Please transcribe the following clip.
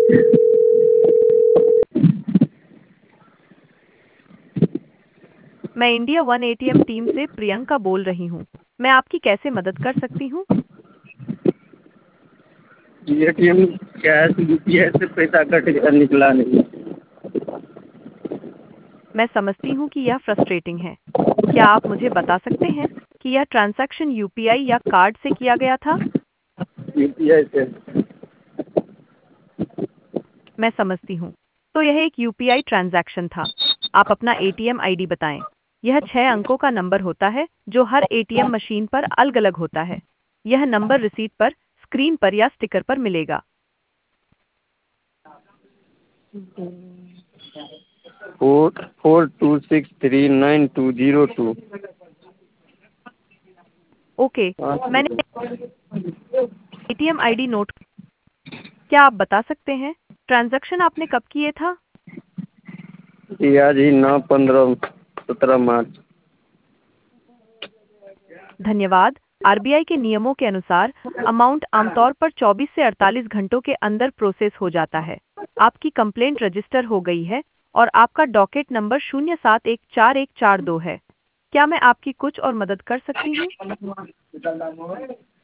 मैं India one ATM team से प्रियंका बोल रही हूँ। मैं आपकी कैसे मदद कर सकती हूँ? एटीएम कैश यूपीआई से पैसा कट गया, निकला नहीं। मैं समझती हूँ कि यह फ्रस्ट्रेटिंग है। क्या आप मुझे बता सकते हैं कि यह ट्रांजैक्शन यूपीआई या कार्ड से किया गया था? यूपीआई से। मैं समझती हूँ। तो यह एक यूपीआई ट्रांजैक्शन था। आप अपना एटीएम आईडी बताएं। यह 6 अंकों का नंबर होता है जो हर एटीएम मशीन पर अलग-अलग होता है। यह नंबर रिसीट पर, स्क्रीन पर या स्टिकर पर मिलेगा। 4426392202। ओके, मैंने एटीएम आईडी नोट। क्या आप बता सकते हैं ट्रांजैक्शन आपने कब किए था? जी आज ही 9/15/17 मार्च। धन्यवाद। आरबीआई के नियमों के अनुसार अमाउंट आमतौर पर 24 से 48 घंटों के अंदर प्रोसेस हो जाता है। आपकी कंप्लेंट रजिस्टर हो गई है और आपका डॉकेट नंबर 07144142 है। क्या मैं आपकी कुछ और मदद कर सकती हूँ?